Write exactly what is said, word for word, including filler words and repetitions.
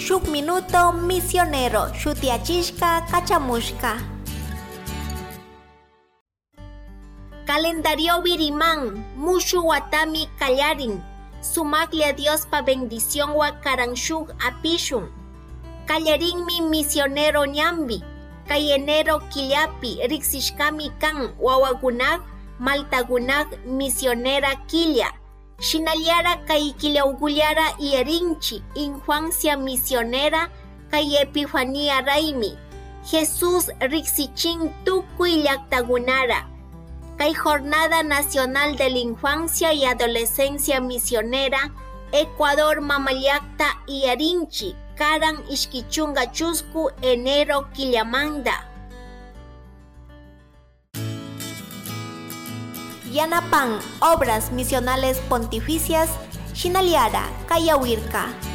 shuk minuto misionero shutiachishka kachamushka. Calendario Virimán, Mushu Watami Kallarin, Sumaklia Dios pa bendición wa Karanshuk Apishun, Kallarin mi misionero Nyambi, Kayenero Killapi, Rixishkami Kan, Wawagunag, Maltagunag, misionera Kilya, Shinaliara Kaikilauguliara Ierinchi, infancia misionera, Kay Epifanía Raimi, Jesús Rixichin Tukui Llactagunara. Kay Jornada Nacional de la Infancia y Adolescencia Misionera, Ecuador Mamalyacta y Arinchi, Karan Ishkichunga Chusku, enero Killamanda. Yanapan, Obras Misionales Pontificias, Shinaliara, Kayawirka.